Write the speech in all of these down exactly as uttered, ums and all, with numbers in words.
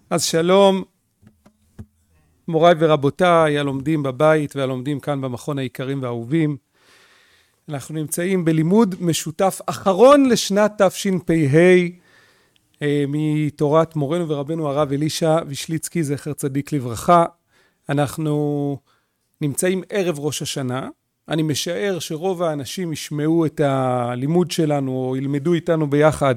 אז שלום, מוריי ורבותיי, הלומדים בבית והלומדים כאן במכון היקרים והאהובים. אנחנו נמצאים בלימוד משותף אחרון לשנת תשפ"ה מתורת מורנו ורבנו הרב אלישע וישליצקי זכר צדיק לברכה. אנחנו נמצאים ערב ראש השנה. אני משער שרוב האנשים ישמעו את הלימוד שלנו או ילמדו איתנו ביחד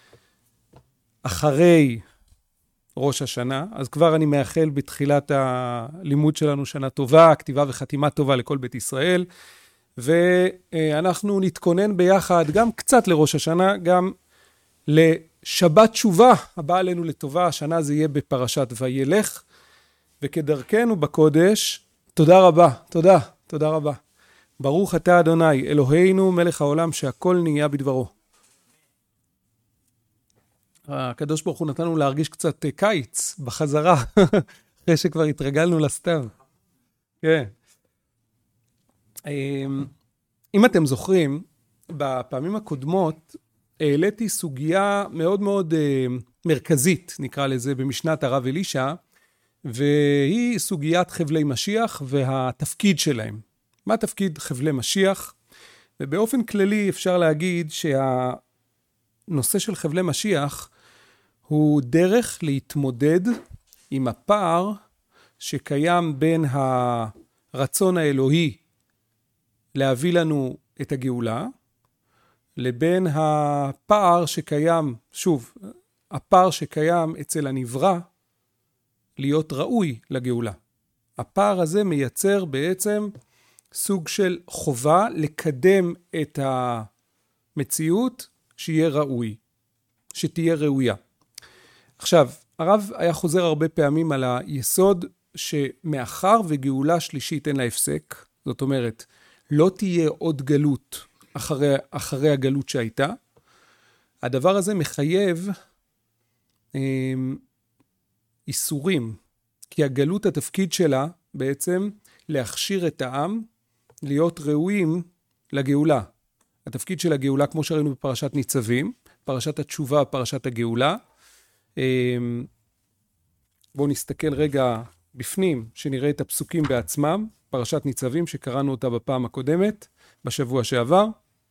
אחרי ראש השנה, אז כבר אני מאחל בתחילת הלימוד שלנו שנה טובה, כתיבה וחתימה טובה לכל בית ישראל, ואנחנו נתכונן ביחד גם קצת לראש השנה, גם לשבת תשובה הבאה עלינו לטובה. השנה זה יהיה בפרשת וילך, וכדרכנו בקודש, תודה רבה, תודה, תודה רבה. ברוך אתה אדוני, אלוהינו מלך העולם שהכל נהיה בדברו. הקדוש ברוך הוא נתנו להרגיש קצת קיץ בחזרה, אחרי שכבר התרגלנו לסתיו. כן. אם אתם זוכרים, בפעמים הקודמות העליתי סוגיה מאוד מאוד מרכזית, נקרא לזה, במשנת הרב אלישע, והיא סוגיית חבלי משיח והתפקיד שלהם. מה תפקיד חבלי משיח? ובאופן כללי אפשר להגיד שהנושא של חבלי משיח הוא דרך להתמודד עם הפער שקיים בין הרצון האלוהי להביא לנו את הגאולה, לבין הפער שקיים, שוב, הפער שקיים אצל הנברא להיות ראוי לגאולה. הפער הזה מייצר בעצם סוג של חובה לקדם את המציאות שיהיה ראוי, שתהיה ראויה. עכשיו, הרב היה חוזר הרבה פעמים על היסוד שמאחר וגאולה שלישית אין לה הפסק, זאת אומרת, לא תהיה עוד גלות אחרי, אחרי הגלות שהייתה, הדבר הזה מחייב אה, איסורים, כי הגלות התפקיד שלה בעצם להכשיר את העם להיות ראויים לגאולה. התפקיד של הגאולה, כמו שראינו בפרשת ניצבים, פרשת התשובה, פרשת הגאולה. בואו נסתכל רגע בפנים, שנראה את הפסוקים בעצמם, פרשת ניצבים שקראנו אותה בפעם הקודמת, בשבוע שעבר.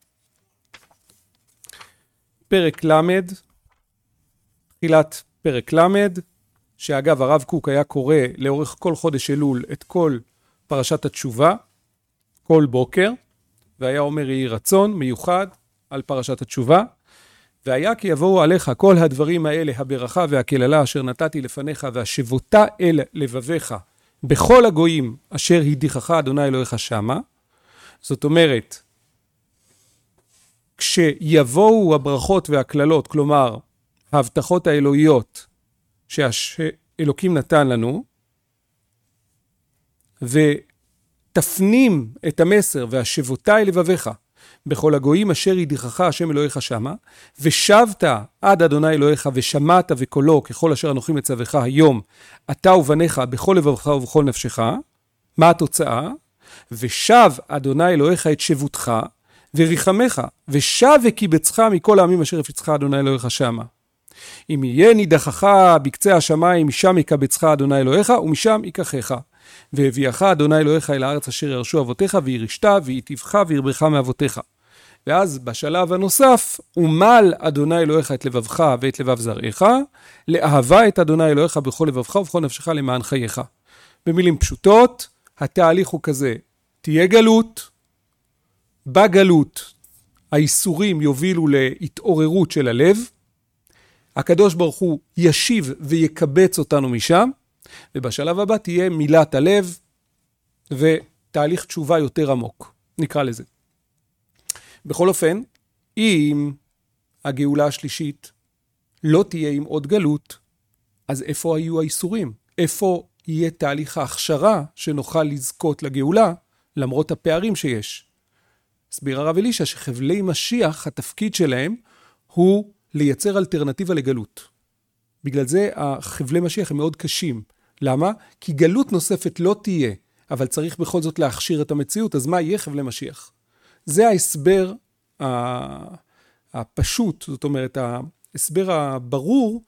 פרק למד, תחילת פרק למד, שאגב הרב קוק היה קורא לאורך כל חודש אלול את כל פרשת התשובה, כל בוקר, והיה אומר יהי רצון מיוחד על פרשת התשובה, והיה כי יבואו עליך כל הדברים האלה, הברכה והקללה אשר נתתי לפניך, והשבותה אל לבביך בכל הגויים אשר הדיחך אדוני אלוהיך שמה. זאת אומרת, כשיבואו הברכות והקללות, כלומר ההבטחות האלוהיות שאלוקים נתן לנו, ותפנים את המסר והשבותה אל לבביך בכל הגויים אשר ידיחך השם אלוהיך שמה, ושבת עד אדוני אלוהיך ושמעת וקולו ככל אשר אנוכי מצווך היום, אתה ובניך בכל לבבך ובכל נפשך. מה התוצאה? ושב אדוני אלוהיך את שבותך וריחמך, ושב וקיבצך מכל העמים אשר הפצך אדוני אלוהיך שמה. אם יהיה נידחך בקצה השמיים, משם יקבצך אדוני אלוהיך ומשם ייקחך. והביאך אדוני אלוהיך אל הארץ אשר ירשו אבותיך, וירשת ויטיבך וירבך מאבותיך. ואז בשלב הנוסף, ומל אדוני אלוהיך את לבבך ואת לבב זרעך, לאהבה את אדוני אלוהיך בכל לבבך ובכל נפשך למען חייך. במילים פשוטות, התהליך הוא כזה, תהיה גלות, בגלות האיסורים יובילו להתעוררות של הלב, הקדוש ברוך הוא ישיב ויקבץ אותנו משם, ובשלב הבא תהיה מילת הלב ותהליך תשובה יותר עמוק, נקרא לזה. בכל אופן, אם הגאולה השלישית לא תהיה עם עוד גלות, אז איפה היו האיסורים? איפה יהיה תהליך ההכשרה שנוכל לזכות לגאולה, למרות הפערים שיש? הסביר הרב אלישע שחבלי משיח, התפקיד שלהם הוא לייצר אלטרנטיבה לגלות. בגלל זה החבלי משיח הם מאוד קשים. למה? כי גלות נוספת לא תהיה, אבל צריך בכל זאת להכשיר את המציאות, אז מה יהיה חבלי משיח? זה ההסבר הפשוט, זאת אומרת, ההסבר הברור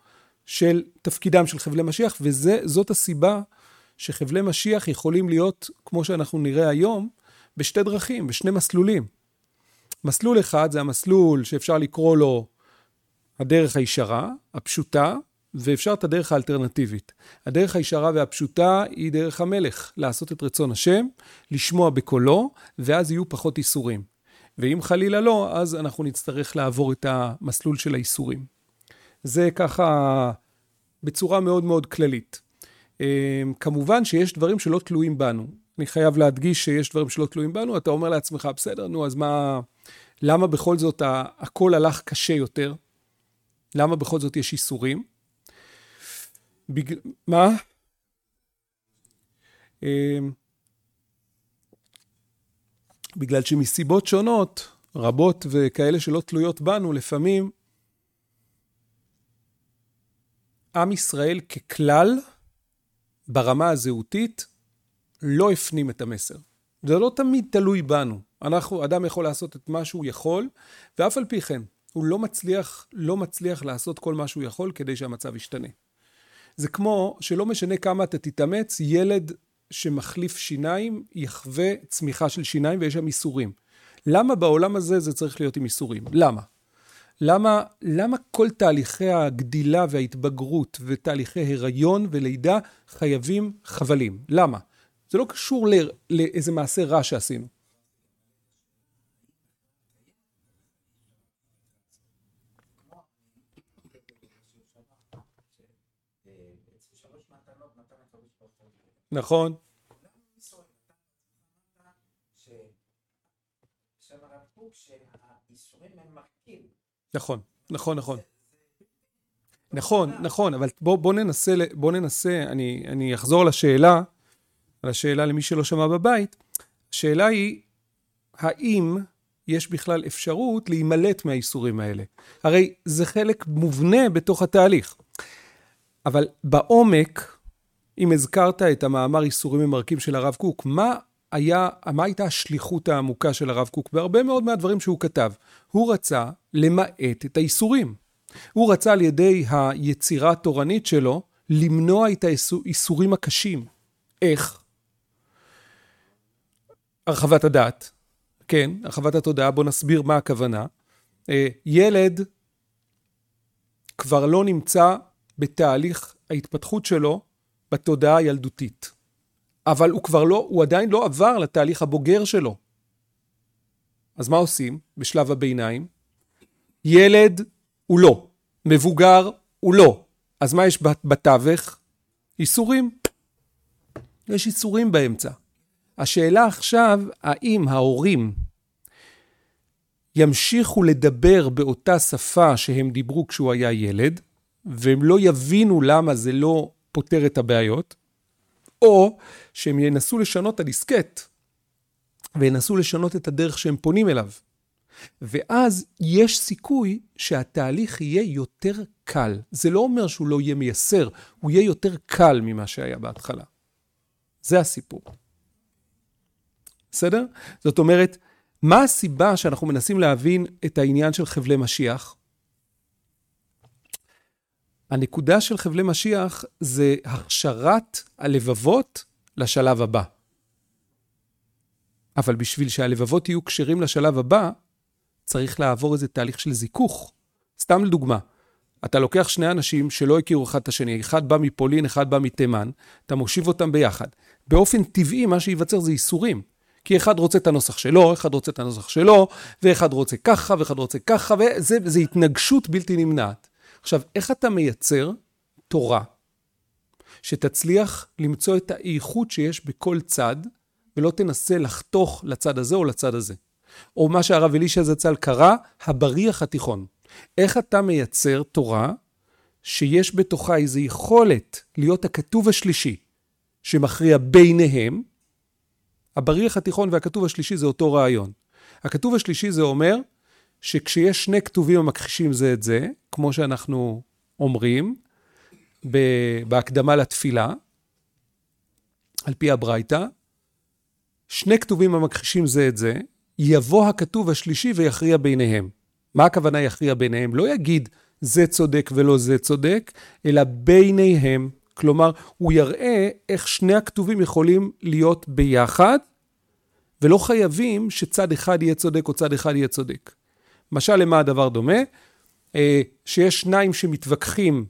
של תפקידם של חבלי משיח, וזאת הסיבה שחבלי משיח יכולים להיות, כמו שאנחנו נראה היום, בשתי דרכים, בשני מסלולים. מסלול אחד זה המסלול שאפשר לקרוא לו הדרך הישרה, הפשוטה, ואפשר את הדרך האלטרנטיבית. הדרך הישרה והפשוטה היא דרך המלך, לעשות את רצון השם, לשמוע בקולו, ואז יהיו פחות איסורים. ואם חלילה לא, אז אנחנו נצטרך לעבור את המסלול של האיסורים. זה ככה בצורה מאוד מאוד כללית. כמובן שיש דברים שלא תלויים בנו. אני חייב להדגיש שיש דברים שלא תלויים בנו. אתה אומר לעצמך, בסדר, נו, אז מה, למה בכל זאת הכל הלך קשה יותר? למה בכל זאת יש איסורים? בג... מה? בגלל שמסיבות שונות, רבות וכאלה שלא תלויות בנו, לפעמים עם ישראל ככלל, ברמה הזהותית, לא הפנים את המסר. זה לא תמיד תלוי בנו. אנחנו, אדם יכול לעשות את מה שהוא יכול, ואף על פי כן, הוא לא מצליח, לא מצליח לעשות כל מה שהוא יכול כדי שהמצב ישתנה. זה כמו שלא משנה כמה אתה תתאמץ, ילד שמחליף שיניים יחווה צמיחה של שיניים ויש שם איסורים. למה בעולם הזה זה צריך להיות עם איסורים? למה? למה, למה כל תהליכי הגדילה וההתבגרות ותהליכי הריון ולידה חייבים חבלים? למה? זה לא קשור לא, לאיזה מעשה רע שעשינו. נכון. נכון, נכון, נכון. נכון, נכון, אבל בוא, בוא ננסה, בוא ננסה, אני, אני אחזור לשאלה, על השאלה למי שלא שמע בבית. השאלה היא, האם יש בכלל אפשרות להימלט מהאיסורים האלה? הרי זה חלק מובנה בתוך התהליך. אבל בעומק, אם הזכרת את המאמר איסורים ממרקים של הרב קוק, מה היה, מה הייתה השליחות העמוקה של הרב קוק? בהרבה מאוד מהדברים שהוא כתב. הוא רצה למעט את האיסורים. הוא רצה על ידי היצירה התורנית שלו, למנוע את האיסורים הקשים. איך? הרחבת הדעת. כן, הרחבת התודעה, בוא נסביר מה הכוונה. ילד כבר לא נמצא בתהליך ההתפתחות שלו בתודעה הילדותית. אבל הוא כבר לא, הוא עדיין לא עבר לתהליך הבוגר שלו. אז מה עושים בשלב הביניים? ילד הוא לא, מבוגר הוא לא. אז מה יש בתווך? איסורים. יש איסורים באמצע. השאלה עכשיו, האם ההורים ימשיכו לדבר באותה שפה שהם דיברו כשהוא היה ילד, והם לא יבינו למה זה לא פותר את הבעיות, או שהם ינסו לשנות את הדיסקט, וינסו לשנות את הדרך שהם פונים אליו. ואז יש סיכוי שהתהליך יהיה יותר קל. זה לא אומר שהוא לא יהיה מייסר, הוא יהיה יותר קל ממה שהיה בהתחלה. זה הסיפור. בסדר? זאת אומרת, מה הסיבה שאנחנו מנסים להבין את העניין של חבלי משיח? הנקודה של חבלי משיח זה הכשרת הלבבות לשלב הבא. אבל בשביל שהלבבות יהיו קשרים לשלב הבא, צריך לעבור איזה תהליך של זיכוך. סתם לדוגמה, אתה לוקח שני אנשים שלא הכירו אחד את השני, אחד בא מפולין, אחד בא מתימן, אתה מושיב אותם ביחד. באופן טבעי מה שייווצר זה איסורים. כי אחד רוצה את הנוסח שלו, אחד רוצה את הנוסח שלו, ואחד רוצה ככה, ואחד רוצה ככה, וזה, וזה התנגשות בלתי נמנעת. עכשיו, איך אתה מייצר תורה שתצליח למצוא את האיכות שיש בכל צד, ולא תנסה לחתוך לצד הזה או לצד הזה? או מה שהרב אלישע זצ"ל קרא, הבריח התיכון. איך אתה מייצר תורה שיש בתוכה איזו יכולת להיות הכתוב השלישי שמכריע ביניהם? הבריח התיכון והכתוב השלישי זה אותו רעיון. הכתוב השלישי זה אומר שכשיש שני כתובים המכחישים זה את זה, כמו שאנחנו אומרים, בהקדמה לתפילה, על פי הברייתא, שני כתובים המכחישים זה את זה, יבוא הכתוב השלישי ויכריע ביניהם. מה הכוונה יכריע ביניהם? לא יגיד זה צודק ולא זה צודק, אלא ביניהם. כלומר, הוא יראה איך שני הכתובים יכולים להיות ביחד, ולא חייבים שצד אחד יהיה צודק או צד אחד יהיה צודק. משל למה הדבר דומה? שיש שניים שמתווכחים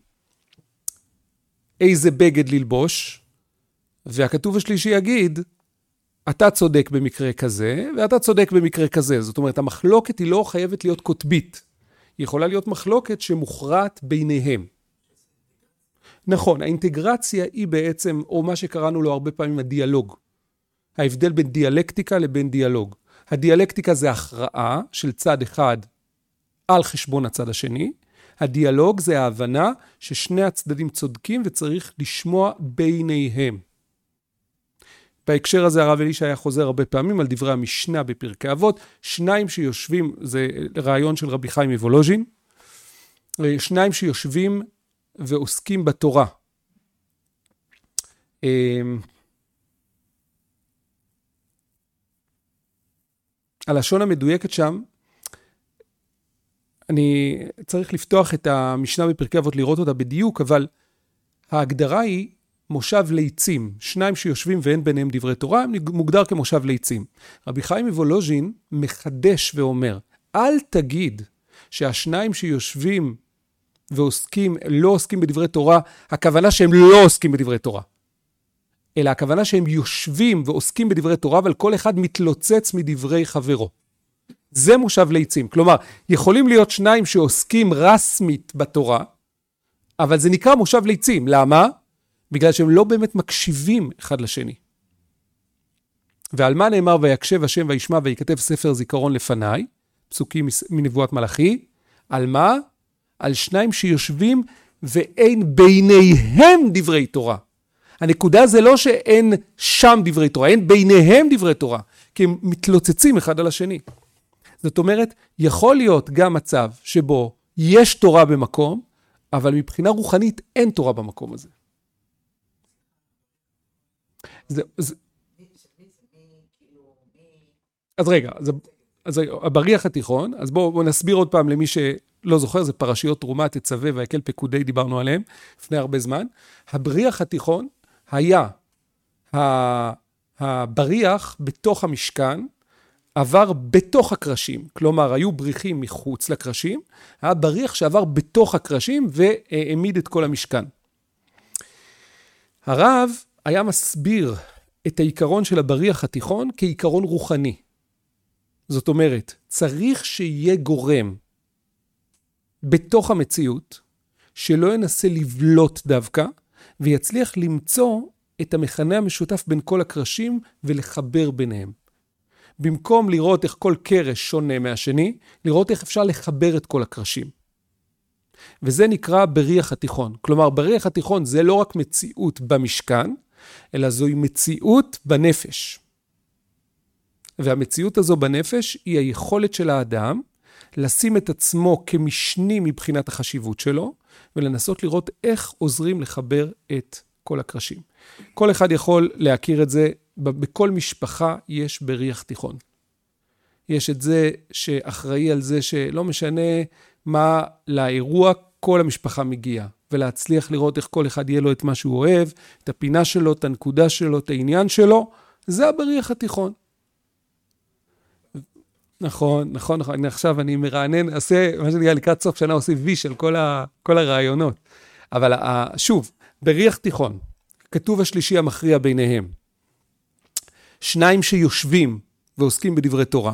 איזה בגד ללבוש, והכתוב השלישי יגיד, אתה צודק במקרה כזה, ואתה צודק במקרה כזה. זאת אומרת, המחלוקת היא לא חייבת להיות קוטבית. היא יכולה להיות מחלוקת שמוכרעת ביניהם. נכון, האינטגרציה היא בעצם, או מה שקראנו לו הרבה פעמים, הדיאלוג. ההבדל בין דיאלקטיקה לבין דיאלוג. הדיאלקטיקה זה הכרעה של צד אחד על חשבון הצד השני. הדיאלוג זה ההבנה ששני הצדדים צודקים וצריך לשמוע ביניהם. בהקשר הזה הרב אלישע היה חוזר הרבה פעמים על דברי המשנה בפרקי אבות, שניים שיושבים, זה רעיון של רבי חיים מוולוז'ין, שניים שיושבים ועוסקים בתורה. הלשון המדויקת שם, אני צריך לפתוח את המשנה בפרקי אבות לראות אותה בדיוק, אבל ההגדרה היא מושב ליצים, שניים שיושבים ואין ביניהם דברי תורה, מוגדר כמושב ליצים. רבי חיים מוולוז'ין מחדש ואומר, אל תגיד שהשניים שיושבים ועוסקים, לא עוסקים בדברי תורה, הכוונה שהם לא עוסקים בדברי תורה. אלא הכוונה שהם יושבים ועוסקים בדברי תורה, אבל כל אחד מתלוצץ מדברי חברו. זה מושב ליצים. כלומר, יכולים להיות שניים שעוסקים רסמית בתורה, אבל זה נקרא מושב ליצים. למה? בגלל שהם לא באמת מקשיבים אחד לשני. ועל מה נאמר ויקשב השם וישמע ויכתב ספר זיכרון לפניי, פסוקים מנבואת מלאכי, על מה? על שניים שיושבים ואין ביניהם דברי תורה. הנקודה זה לא שאין שם דברי תורה, אין ביניהם דברי תורה, כי הם מתלוצצים אחד על השני. זאת אומרת, יכול להיות גם מצב שבו יש תורה במקום, אבל מבחינה רוחנית אין תורה במקום הזה. זה, זה... אז רגע, אז, אז הבריח התיכון, אז בואו בוא נסביר עוד פעם למי שלא זוכר, זה פרשיות תרומה, תצווה והקל פקודי, דיברנו עליהם לפני הרבה זמן. הבריח התיכון היה הבריח בתוך המשכן, עבר בתוך הקרשים, כלומר היו בריחים מחוץ לקרשים, היה בריח שעבר בתוך הקרשים והעמיד את כל המשכן. הרב היה מסביר את העיקרון של הבריח התיכון כעיקרון רוחני. זאת אומרת, צריך שיהיה גורם בתוך המציאות, שלא ינסה לבלוט דווקא, ויצליח למצוא את המכנה המשותף בין כל הקרשים ולחבר ביניהם. במקום לראות איך כל קרש שונה מהשני, לראות איך אפשר לחבר את כל הקרשים. וזה נקרא בריח התיכון. כלומר, בריח התיכון זה לא רק מציאות במשכן, אלא זוהי מציאות בנפש. והמציאות הזו בנפש היא היכולת של האדם לשים את עצמו כמשני מבחינת החשיבות שלו, ולנסות לראות איך עוזרים לחבר את כל הקרשים. כל אחד יכול להכיר את זה, בכל משפחה יש בריח תיכון. יש את זה שאחראי על זה שלא משנה מה לאירוע, כל המשפחה מגיעה. ולהצליח לראות איך כל אחד יהיה לו את מה שהוא אוהב, את הפינה שלו, את הנקודה שלו, את העניין שלו, זה הבריח התיכון. נכון, נכון, נכון. עכשיו אני מרענן, עושה, מה שנקרא לקראת סוף שנה, עושה ויש על כל, ה, כל הרעיונות. אבל שוב, בריח תיכון, כתוב השלישי המכריע ביניהם. שניים שיושבים ועוסקים בדברי תורה.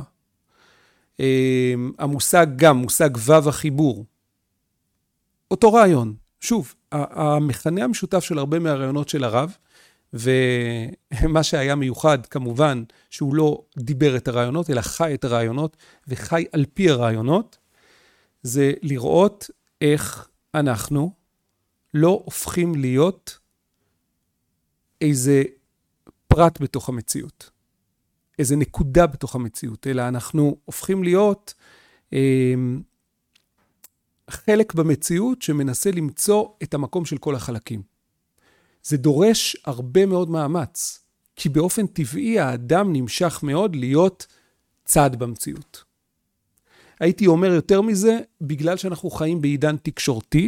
המושג גם, מושג וו החיבור. אותו רעיון. שוב, המכנה המשותף של הרבה מהרעיונות של הרב, ומה שהיה מיוחד כמובן שהוא לא דיבר את הרעיונות, אלא חי את הרעיונות, וחי על פי הרעיונות, זה לראות איך אנחנו לא הופכים להיות איזה פרט בתוך המציאות, איזה נקודה בתוך המציאות, אלא אנחנו הופכים להיות אה, חלק במציאות שמנסה למצוא את המקום של כל החלקים. זה דורש הרבה מאוד מאמץ, כי באופן טבעי האדם נמשך מאוד להיות צד במציאות. הייתי אומר יותר מזה, בגלל שאנחנו חיים בעידן תקשורתי,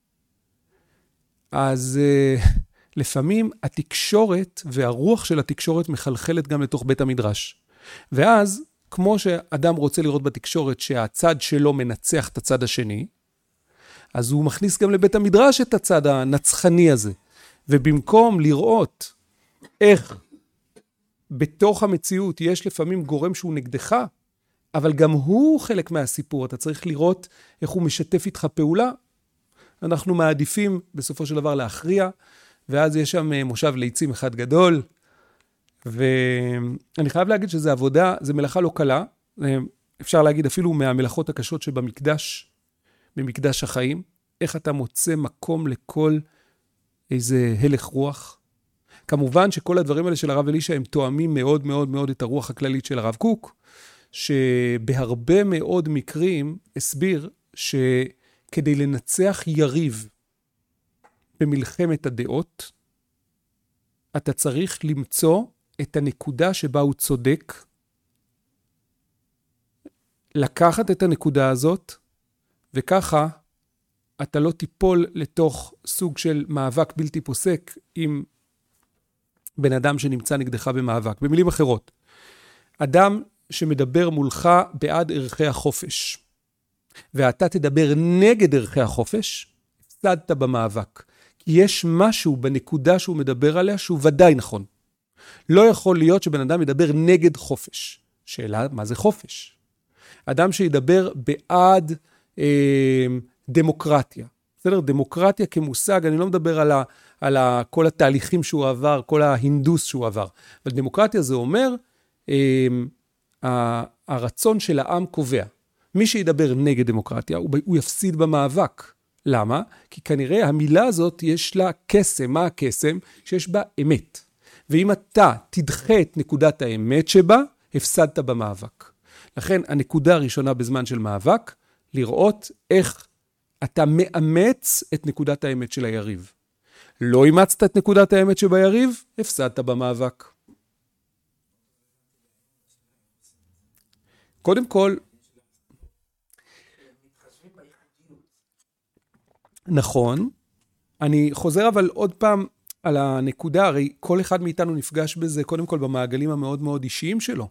אז uh, לפעמים התקשורת והרוח של התקשורת מחלחלת גם לתוך בית המדרש. ואז, כמו שאדם רוצה לראות בתקשורת שהצד שלו מנצח את הצד השני, אז הוא מכניס גם לבית המדרש את הצד הנצחני הזה. ובמקום לראות איך בתוך המציאות יש לפעמים גורם שהוא נגדך, אבל גם הוא חלק מהסיפור, אתה צריך לראות איך הוא משתף איתך פעולה. אנחנו מעדיפים בסופו של דבר להכריע, ואז יש שם מושב ליצים אחד גדול, ואני חייב להגיד שזה עבודה, זה מלאכה לא קלה, אפשר להגיד אפילו מהמלאכות הקשות שבמקדש, במקדש החיים, איך אתה מוצא מקום לכל איזה הלך רוח. כמובן שכל הדברים האלה של הרב אלישע הם תואמים מאוד מאוד מאוד את הרוח הכללית של הרב קוק, שבהרבה מאוד מקרים הסביר שכדי לנצח יריב במלחמת הדעות, אתה צריך למצוא את הנקודה שבה הוא צודק, לקחת את הנקודה הזאת, וככה אתה לא תיפול לתוך סוג של מאבק בלתי פוסק עם בן אדם שנמצא נגדך במאבק. במילים אחרות, אדם שמדבר מולך בעד ערכי החופש, ואתה תדבר נגד ערכי החופש, הפסדת במאבק. כי יש משהו בנקודה שהוא מדבר עליה שהוא ודאי נכון. לא יכול להיות שבן אדם ידבר נגד חופש. שאלה, מה זה חופש? אדם שידבר בעד אה, דמוקרטיה. בסדר? דמוקרטיה כמושג, אני לא מדבר על, ה, על ה, כל התהליכים שהוא עבר, כל ההינדוס שהוא עבר. אבל דמוקרטיה זה אומר, אה, הרצון של העם קובע. מי שידבר נגד דמוקרטיה, הוא, הוא יפסיד במאבק. למה? כי כנראה המילה הזאת יש לה קסם. מה הקסם? שיש בה אמת. ואם אתה תדחה את נקודת האמת שבה, הפסדת במאבק. לכן הנקודה הראשונה בזמן של מאבק, לראות איך אתה מאמץ את נקודת האמת של היריב. לא אימצת את נקודת האמת שביריב, הפסדת במאבק. קודם כל, נכון, אני חוזר אבל עוד פעם על הנקודה, הרי כל אחד מאיתנו נפגש בזה קודם כל במעגלים המאוד מאוד אישיים שלו.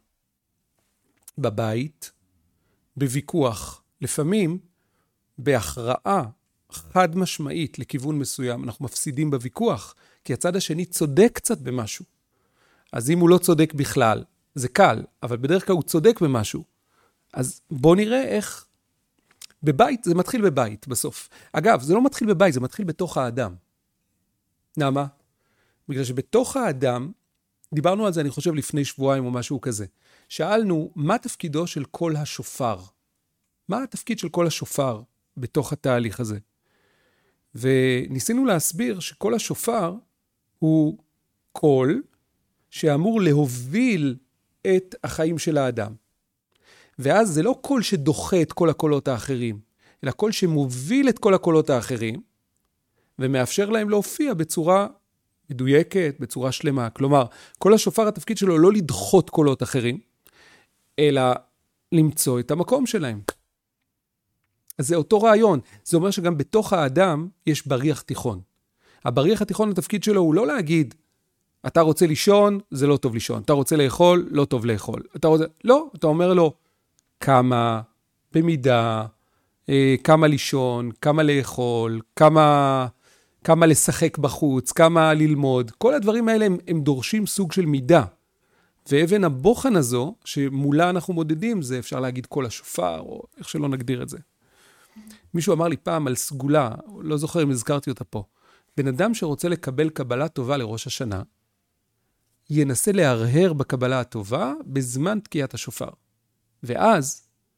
בבית, בוויכוח, לפעמים בהכרעה חד משמעית לכיוון מסוים, אנחנו מפסידים בוויכוח, כי הצד השני צודק קצת במשהו. אז אם הוא לא צודק בכלל, זה קל, אבל בדרך כלל הוא צודק במשהו. אז בוא נראה איך בבית, זה מתחיל בבית בסוף. אגב, זה לא מתחיל בבית, זה מתחיל בתוך האדם. למה? בגלל שבתוך האדם, דיברנו על זה אני חושב לפני שבועיים או משהו כזה, שאלנו מה תפקידו של כל השופר? מה התפקיד של כל השופר בתוך התהליך הזה? וניסינו להסביר שכל השופר הוא קול שאמור להוביל את החיים של האדם. ואז זה לא קול שדוחה את כל הקולות האחרים, אלא קול שמוביל את כל הקולות האחרים, ומאפשר להם להופיע בצורה מדויקת, בצורה שלמה. כלומר, כל השופר התפקיד שלו לא לדחות קולות אחרים, אלא למצוא את המקום שלהם. אז זה אותו רעיון. זה אומר שגם בתוך האדם יש בריח תיכון. הבריח התיכון התפקיד שלו הוא לא להגיד, אתה רוצה לישון, זה לא טוב לישון. אתה רוצה לאכול, לא טוב לאכול. אתה רוצה... לא, אתה אומר לו, כמה, במידה, אה, כמה לישון, כמה לאכול, כמה, כמה לשחק בחוץ, כמה ללמוד. כל הדברים האלה הם, הם דורשים סוג של מידה. ואבן הבוחן הזו, שמולה אנחנו מודדים, זה אפשר להגיד כל השופר, או איך שלא נגדיר את זה. מישהו אמר לי פעם על סגולה, לא זוכר אם הזכרתי אותה פה, בן אדם שרוצה לקבל קבלה טובה לראש השנה, ינסה להרהר בקבלה הטובה בזמן תקיעת השופר. ואז,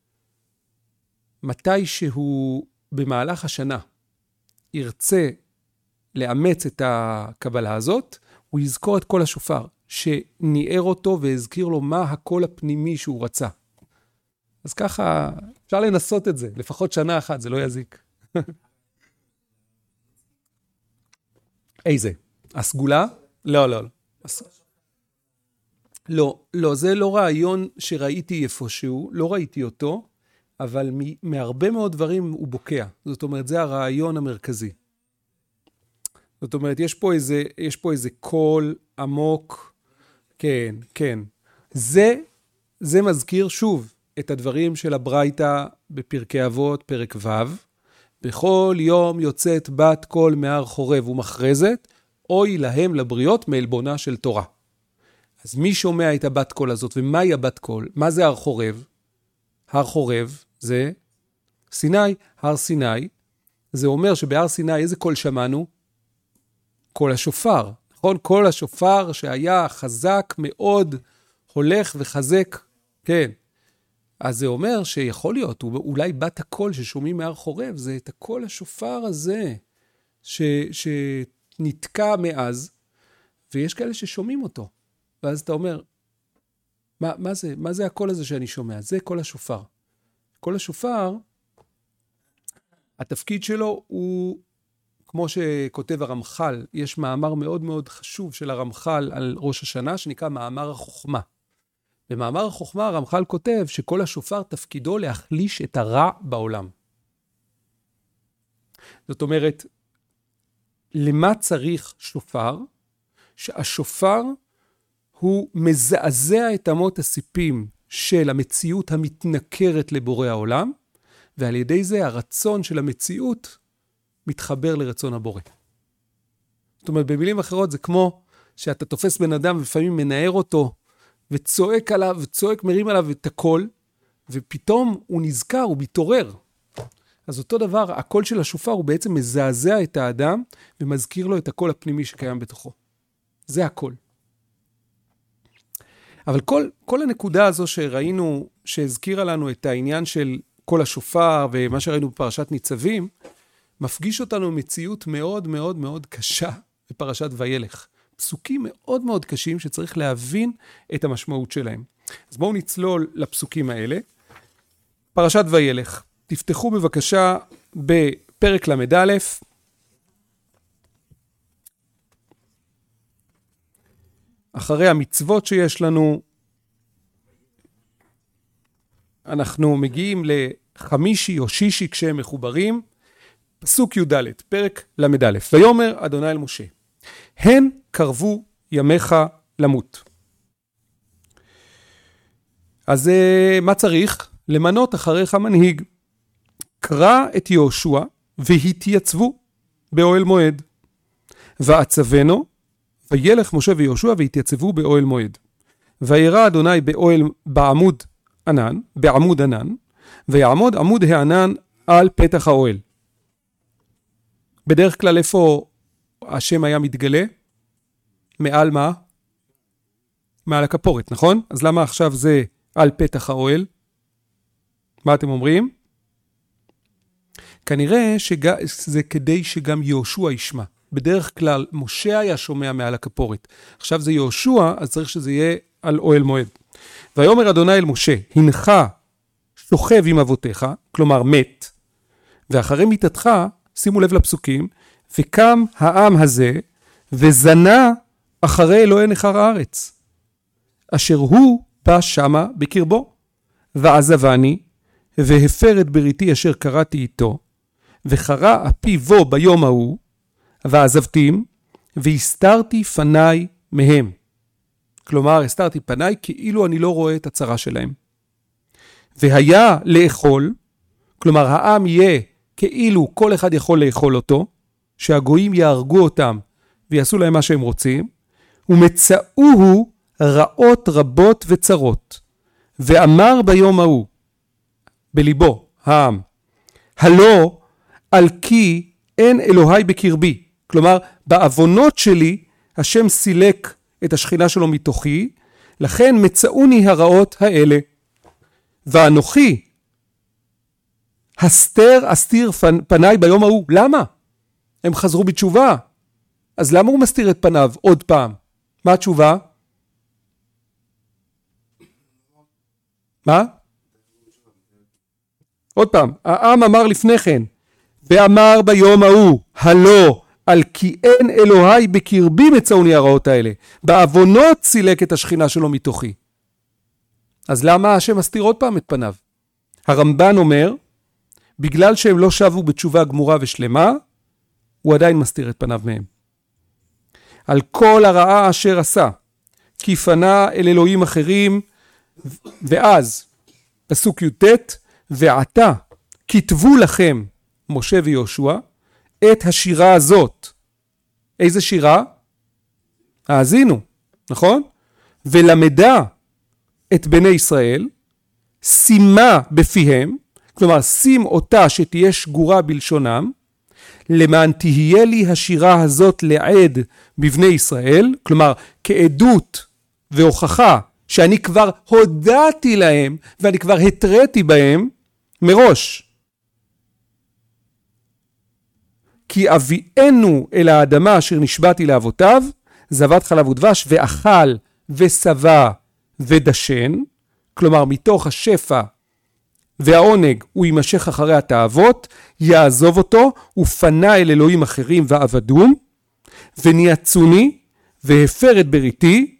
מתי שהוא במהלך השנה ירצה לאמץ את הקבלה הזאת, הוא יזכור את כל השופר, שניער אותו והזכיר לו מה הקול הפנימי שהוא רצה. אז ככה, אפשר לנסות את זה, לפחות שנה אחת, זה לא יזיק. איזה? הסגולה? לא, לא, לא. לא, לא, זה לא רעיון שראיתי איפשהו, לא ראיתי אותו, אבל מהרבה מאוד דברים הוא בוקע. זאת אומרת, זה הרעיון המרכזי. זאת אומרת, יש פה איזה, יש פה איזה קול עמוק. כן, כן. זה, זה מזכיר שוב את הדברים של הברייתא בפרקי אבות, פרק ו', בכל יום יוצאת בת קול מהר חורב ומכרזת, אוי להם לבריות מעלבונה של תורה. אז מי שומע את הבת קול הזאת, ומהי הבת קול? מה זה הר חורב? הר חורב זה סיני, הר סיני. זה אומר שבהר סיני איזה קול שמענו? קול השופר, נכון? קול השופר שהיה חזק מאוד, הולך וחזק, כן. אז זה אומר שיכול להיות, אולי בת הקול ששומעים מהר חורב, זה את הקול השופר הזה, ש, שנתקע מאז, ויש כאלה ששומעים אותו. ואז אתה אומר, מה, מה זה? מה זה הקול הזה שאני שומע? זה קול השופר. קול השופר, התפקיד שלו הוא, כמו שכותב הרמח"ל, יש מאמר מאוד מאוד חשוב של הרמח"ל על ראש השנה, שנקרא מאמר החוכמה. במאמר החוכמה הרמח"ל כותב שכל השופר תפקידו להחליש את הרע בעולם. זאת אומרת, למה צריך שופר? שהשופר הוא מזעזע את אמות הסיפים של המציאות המתנכרת לבורא העולם, ועל ידי זה הרצון של המציאות מתחבר לרצון הבורא. זאת אומרת, במילים אחרות זה כמו שאתה תופס בן אדם ולפעמים מנער אותו, וצועק עליו, וצועק מרים עליו את הקול, ופתאום הוא נזכר, הוא מתעורר. אז אותו דבר, הקול של השופר הוא בעצם מזעזע את האדם, ומזכיר לו את הקול הפנימי שקיים בתוכו. זה הקול. אבל כל, כל הנקודה הזו שראינו, שהזכירה לנו את העניין של קול השופר, ומה שראינו בפרשת ניצבים, מפגיש אותנו מציאות מאוד מאוד מאוד קשה בפרשת וילך. פסוקים מאוד מאוד קשים שצריך להבין את המשמעות שלהם. אז בואו נצלול לפסוקים האלה. פרשת וילך. תפתחו בבקשה בפרק למד א', אחרי המצוות שיש לנו, אנחנו מגיעים לחמישי או שישי כשהם מחוברים, פסוק י"ד, פרק למד א', ויאמר אדוני אל משה, הן קרבו ימיך למות. אז מה צריך? למנות אחריך מנהיג. קרא את יהושע והתייצבו באוהל מועד. ועצבנו, וילך משה ויהושע והתייצבו באוהל מועד. וירא אדוני באוהל בעמוד ענן, בעמוד ענן, ויעמוד עמוד הענן על פתח האוהל. בדרך כלל איפה השם היה מתגלה? מעל מה? מעל הכפורת, נכון? אז למה עכשיו זה על פתח האוהל? מה אתם אומרים? כנראה שזה כדי שגם יהושע ישמע. בדרך כלל משה היה שומע מעל הכפורת. עכשיו זה יהושע, אז צריך שזה יהיה על אוהל מועד. ויאמר אדוני אל משה, הנך שוכב עם אבותיך, כלומר מת, ואחרי מיתתך, שימו לב לפסוקים, וקם העם הזה, וזנה אחרי אלוהי נחר הארץ, אשר הוא בא שמה בקרבו, ועזבני, והפר את בריתי אשר קראתי איתו, וחרה אפי בו ביום ההוא, ועזבתים, והסתרתי פניי מהם. כלומר, הסתרתי פניי כאילו אני לא רואה את הצרה שלהם. והיה לאכול, כלומר העם יהיה כאילו כל אחד יכול לאכול אותו, שהגויים יהרגו אותם ויעשו להם מה שהם רוצים, ומצאוהו רעות רבות וצרות. ואמר ביום ההוא, בליבו, העם, הלא על כי אין אלוהי בקרבי. כלומר, בעוונות שלי, השם סילק את השכינה שלו מתוכי, לכן מצאוני הרעות האלה. ואנוכי, הסתר אסתיר פניי ביום ההוא. למה? הם חזרו בתשובה. אז למה הוא מסתיר את פניו עוד פעם? מה התשובה? מה? עוד פעם, העם אמר לפני כן, ואמר ביום ההוא, הלא, על כי אין אלוהי בקרבי מצאוני הרעות האלה. בעוונות סילק את השכינה שלו מתוכי. אז למה השם מסתיר עוד פעם את פניו? הרמב"ן אומר, בגלל שהם לא שבו בתשובה גמורה ושלמה, הוא עדיין מסתיר את פניו מהם. על כל הרעה אשר עשה, כי פנה אל אלוהים אחרים, ואז, פסוק י"ט, ועתה כתבו לכם, משה ויהושע, את השירה הזאת. איזה שירה? האזינו, נכון? ולמדה את בני ישראל, שימה בפיהם, כלומר שים אותה שתהיה שגורה בלשונם, למען תהיה לי השירה הזאת לעד בבני ישראל, כלומר כעדות והוכחה שאני כבר הודעתי להם ואני כבר התרתי בהם מראש. כי אביאנו אל האדמה אשר נשבעתי לאבותיו, זבת חלב ודבש, ואכל ושבע ודשן, כלומר מתוך השפע והעונג הוא יימשך אחרי התאוות, יעזוב אותו, ופנה אל אלוהים אחרים ועבדום, וניאצוני, והפר את בריתי,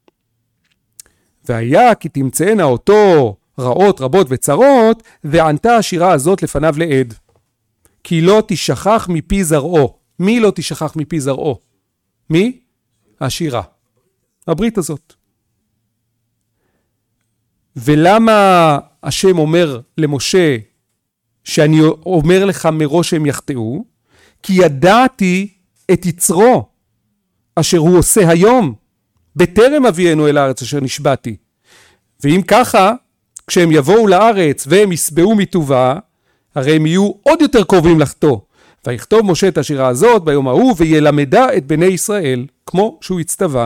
והיה כי תמצאנה אותו רעות רבות וצרות, וענתה השירה הזאת לפניו לעד. כי לא תשכח מפי זרעו. מי לא תשכח מפי זרעו? מי? השירה. הברית הזאת. ולמה השם אומר למשה שאני אומר לך מראש שהם יחטאו? כי ידעתי את יצרו אשר הוא עושה היום בטרם אביאנו אל הארץ אשר נשבעתי. ואם ככה, כשהם יבואו לארץ והם יסבעו מטובה, הרי הם יהיו עוד יותר קרובים לחטוא. ויכתוב משה את השירה הזאת ביום ההוא וילמדה את בני ישראל כמו שהוא הצטווה.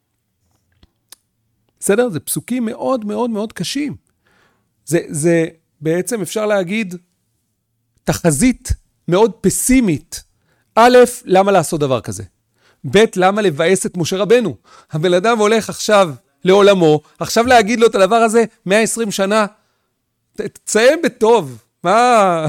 בסדר? זה פסוקים מאוד מאוד מאוד קשים. זה, זה בעצם אפשר להגיד תחזית מאוד פסימית. א', למה לעשות דבר כזה? ב', למה לבאס את משה רבנו? הבן אדם הולך עכשיו לעולמו, עכשיו להגיד לו את הדבר הזה מאה ועשרים שנה, תסיים בטוב. מה?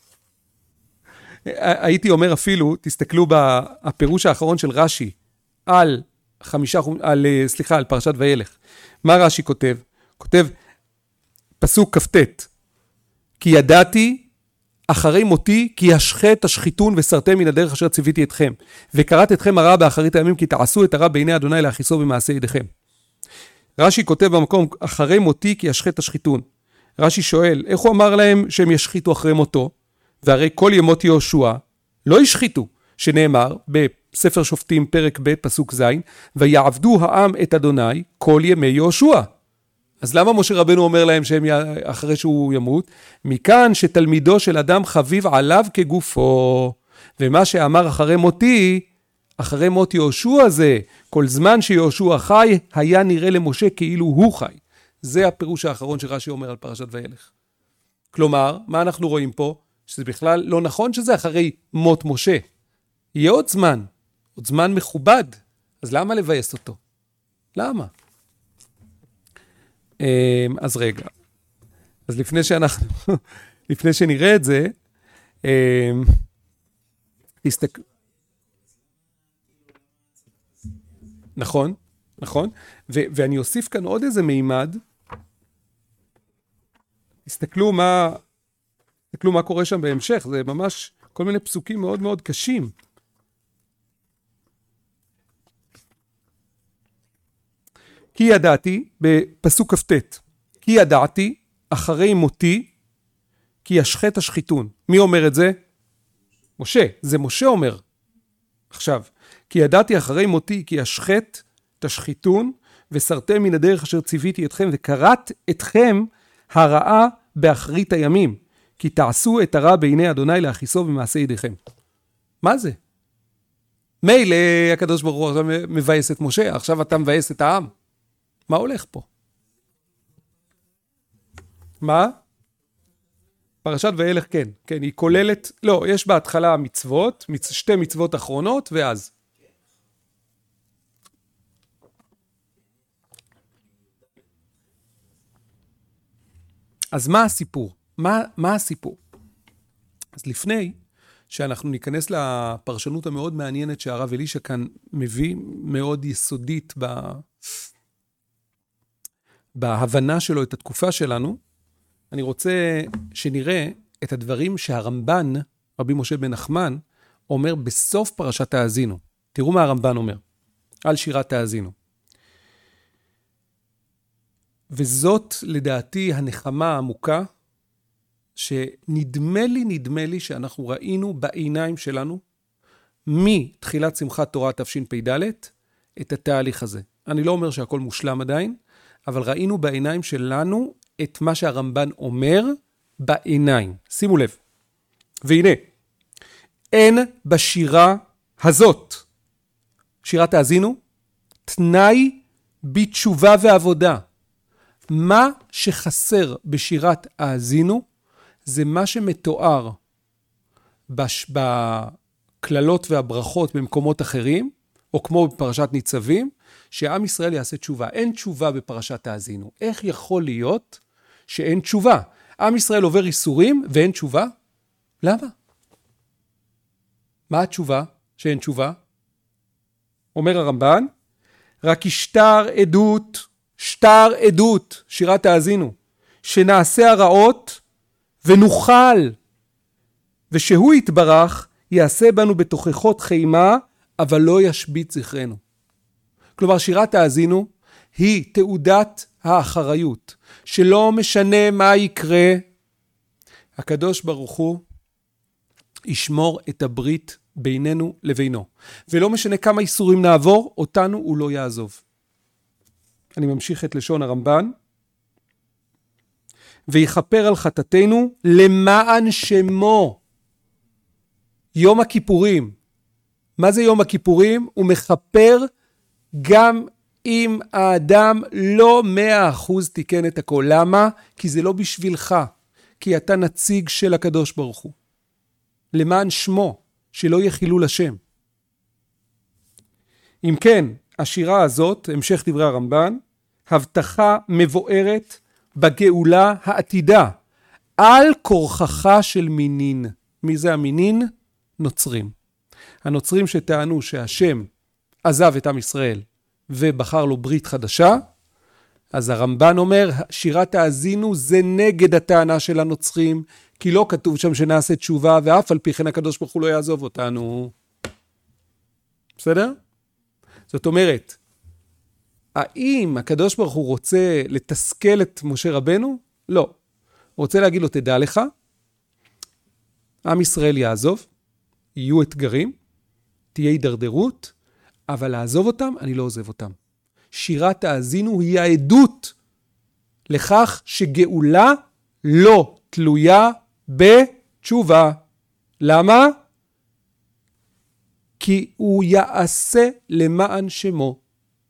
הייתי אומר אפילו, תסתכלו בפירוש האחרון של רש"י, על חמישה, על, סליחה, על פרשת וילך. מה רש"י כותב? כותב, פסוק כ"ט, כי ידעתי אחרי מותי, כי השחת השחיתון וסרתם מן הדרך אשר ציוויתי אתכם, וקראת אתכם הרע באחרית הימים, כי תעשו את הרע בעיני אדוני להכיסו במעשה ידיכם. רש"י כותב במקום, אחרי מותי, כי השחת השחיתון. רש"י שואל, איך הוא אמר להם שהם ישחיתו אחרי מותו? והרי כל ימות יהושע לא ישחיתו, שנאמר בספר שופטים פרק ב' פסוק ז', ויעבדו העם את אדוני כל ימי יהושע. אז למה משה רבנו אומר להם שהם אחרי שהוא ימות? מכאן שתלמידו של אדם חביב עליו כגופו, ומה שאמר אחרי מותי, אחרי מות יהושע זה, כל זמן שיהושע חי, היה נראה למשה כאילו הוא חי. זה הפירוש האחרון שרש"י אומר על פרשת וילך. כלומר, מה אנחנו רואים פה? שזה בכלל לא נכון שזה אחרי מות משה. יהיה עוד זמן, עוד זמן מכובד. אז למה לבייס אותו? למה? אז רגע. אז לפני שאנחנו, לפני שנראה את זה, תסתכל... נכון, נכון. ו- ואני אוסיף כאן עוד איזה מימד. תסתכלו מה, תסתכלו מה קורה שם בהמשך. זה ממש כל מיני פסוקים מאוד מאוד קשים. כי ידעתי, בפסוק כ"ט, כי ידעתי אחרי מותי, כי ישחת השחיתון. מי אומר את זה? משה. זה משה אומר. עכשיו, כי ידעתי אחרי מותי, כי ישחת תשחיתון, וסרתם מן הדרך אשר ציוויתי אתכם, וקראת אתכם הרעה באחרית הימים, כי תעשו את הרע בעיני אדוני להכיסו במעשה ידיכם. מה זה? מילא הקדוש ברוך הוא עכשיו מבייס את משה, עכשיו אתה מבייס את העם. מה הולך פה? מה? פרשת וילך, כן. כן, היא כוללת, לא, יש בהתחלה מצוות, שתי מצוות אחרונות, ואז. אז מה הסיפור? מה, מה הסיפור? אז לפני שאנחנו ניכנס לפרשנות המאוד מעניינת שהרב אלישע כאן מביא, מאוד יסודית ב... בהבנה שלו את התקופה שלנו, אני רוצה שנראה את הדברים שהרמב"ן, רבי משה בן נחמן, אומר בסוף פרשת האזינו. תראו מה הרמב"ן אומר על שירת האזינו. וזאת לדעתי הנחמה העמוקה, שנדמה לי, נדמה לי שאנחנו ראינו בעיניים שלנו, מתחילת שמחת תורה תשפ"ד, את התהליך הזה. אני לא אומר שהכל מושלם עדיין, אבל ראינו בעיניים שלנו את מה שהרמב"ן אומר בעיניים. שימו לב. והנה, אין בשירה הזאת, שירת האזינו, תנאי בתשובה ועבודה. מה שחסר בשירת האזינו, זה מה שמתואר בש... בכללות והברכות במקומות אחרים, או כמו בפרשת ניצבים, שעם ישראל יעשה תשובה. אין תשובה בפרשת האזינו. איך יכול להיות שאין תשובה? עם ישראל עובר איסורים ואין תשובה? למה? מה התשובה שאין תשובה? אומר הרמב"ן, רק ישטר עדות, שטר עדות, שירת האזינו, שנעשה הרעות ונוכל, ושהוא יתברך, יעשה בנו בתוכחות חימה, אבל לא ישבית זכרנו. כלומר, שירת האזינו היא תעודת האחריות, שלא משנה מה יקרה, הקדוש ברוך הוא ישמור את הברית בינינו לבינו. ולא משנה כמה איסורים נעבור, אותנו הוא לא יעזוב. אני ממשיך את לשון הרמב"ן. ויכפר על חטאתנו למען שמו. יום הכיפורים. מה זה יום הכיפורים? הוא מכפר גם אם האדם לא מאה אחוז תיקן את הכל. למה? כי זה לא בשבילך. כי אתה נציג של הקדוש ברוך הוא. למען שמו, שלא יהיה חילול השם. אם כן, השירה הזאת, המשך דברי הרמב"ן, הבטחה מבוארת בגאולה העתידה, על כורחך של מינין. מי זה המינין? נוצרים. הנוצרים שטענו שהשם עזב את עם ישראל ובחר לו ברית חדשה, אז הרמב"ן אומר, שירת האזינו זה נגד הטענה של הנוצרים, כי לא כתוב שם שנעשה תשובה, ואף על פי כן הקדוש ברוך הוא לא יעזוב אותנו. בסדר? זאת אומרת, האם הקדוש ברוך הוא רוצה לתסכל את משה רבנו? לא. הוא רוצה להגיד לו, תדע לך, עם ישראל יעזוב, יהיו אתגרים, תהיה הידרדרות, אבל לעזוב אותם, אני לא עוזב אותם. שירת האזינו היא העדות לכך שגאולה לא תלויה בתשובה. למה? כי הוא יעשה למען שמו.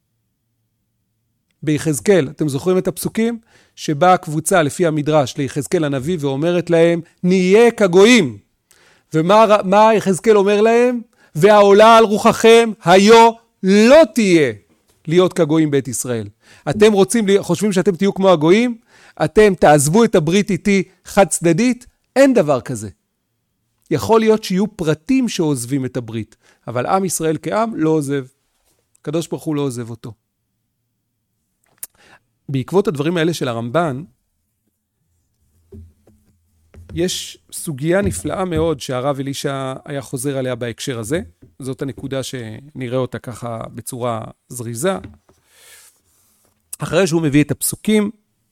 ביחזקאל, אתם זוכרים את הפסוקים? שבאה הקבוצה לפי המדרש ליחזקאל הנביא ואומרת להם, נהיה כגויים. ומה יחזקאל אומר להם? והעולה על רוחכם היו לא תהיה להיות כגויים בית ישראל. אתם רוצים, חושבים שאתם תהיו כמו הגויים? אתם תעזבו את הברית איתי חד צדדית? אין דבר כזה. יכול להיות שיהיו פרטים שעוזבים את הברית, אבל עם ישראל כעם לא עוזב. הקדוש ברוך הוא לא עוזב אותו. בעקבות הדברים האלה של הרמב"ן, יש סוגיה נפלאה מאוד שהרב אלישע היה חוזר עליה בהקשר הזה. זאת הנקודה שנראה אותה ככה בצורה זריזה. אחרי שהוא מביא את הפסוקים,